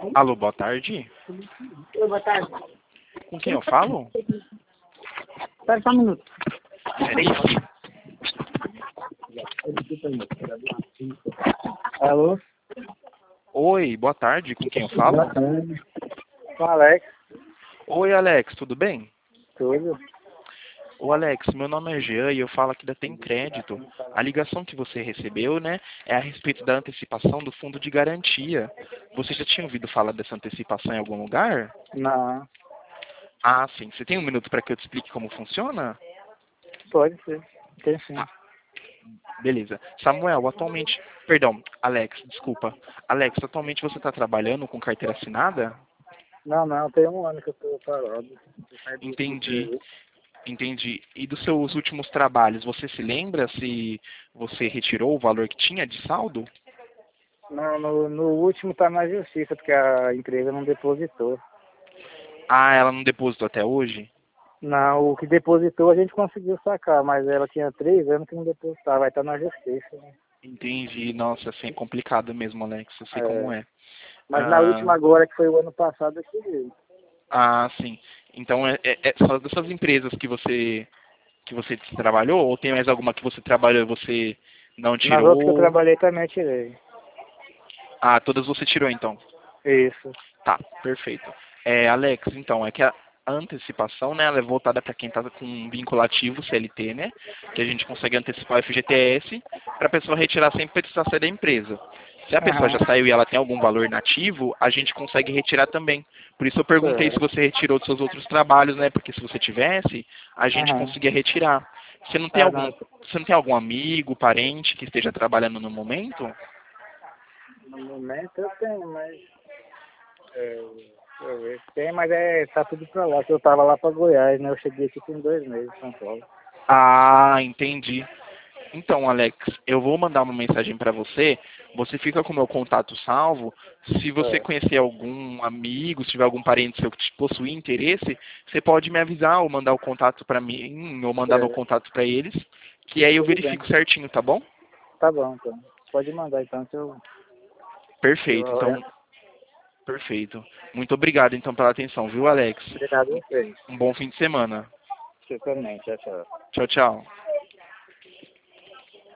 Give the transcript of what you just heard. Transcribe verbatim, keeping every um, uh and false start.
Alô, boa tarde. Oi, boa tarde. Com quem eu falo? Espera só um minuto. Peraí. Alô? Oi, boa tarde. Com quem eu falo? Boa tarde. Com o Alex. Oi, Alex, tudo bem? Tudo? Ô, Alex, meu nome é Jean e eu falo aqui da Tem Crédito. A ligação que você recebeu, né, é a respeito da antecipação do fundo de garantia. Você já tinha ouvido falar dessa antecipação em algum lugar? Não. Ah, sim. Você tem um minuto para que eu te explique como funciona? Pode ser. Tem sim. Ah, beleza. Samuel, atualmente... Perdão, Alex, desculpa. Alex, atualmente você está trabalhando com carteira assinada? Não, não. Tem um ano que eu tô parado. Entendi. Entendi. E dos seus últimos trabalhos, você se lembra se você retirou o valor que tinha de saldo? Não, no, no último tá na justiça, porque a empresa não depositou. Ah, ela não depositou até hoje? Não, o que depositou a gente conseguiu sacar, mas ela tinha três anos que não depositava, vai estar na justiça. Né? Entendi. Nossa, assim, é complicado mesmo, Alex. Eu sei como É. é. Mas na Ah, última agora, que foi o ano passado, eu tirei. ah sim. Então, é, é, é só dessas empresas que você que você trabalhou? Ou tem mais alguma que você trabalhou e você não Nas outras que eu tirou? trabalhei também eu tirei. Ah, todas você tirou, então. Isso. Tá, perfeito. É, Alex, então, é que a antecipação, né, ela é voltada para quem está com um vinculativo C L T, né, que a gente consegue antecipar o F G T S para a pessoa retirar sem precisar sair da empresa. Se a pessoa já Aham. saiu e ela tem algum valor nativo, a gente consegue retirar também. Por isso eu perguntei se Certo. você retirou dos seus outros trabalhos, né, porque se você tivesse, a gente Aham. conseguia retirar. Você não tem Ah, algum, não. você não tem algum amigo, parente que esteja trabalhando no momento? No momento eu tenho, mas... É, deixa eu ver. Tem, mas é, tá tudo pra lá. Que eu tava lá pra Goiás, né? Eu cheguei aqui tem dois meses, São Paulo. Ah, entendi. Então, Alex, eu vou mandar uma mensagem para você. Você fica com o meu contato salvo. Se você É. conhecer algum amigo, se tiver algum parente seu que te possui interesse, você pode me avisar ou mandar o contato para mim, ou mandar no Certo. contato para eles, que aí eu Tudo bem. verifico certinho, tá bom? Tá bom, então. Pode mandar, então, que eu... Que Perfeito. eu... Então, perfeito. Muito obrigado, então, pela atenção, viu, Alex? Obrigado a vocês. Um bom fim de semana. Você também. Tchau, tchau. Tchau, tchau.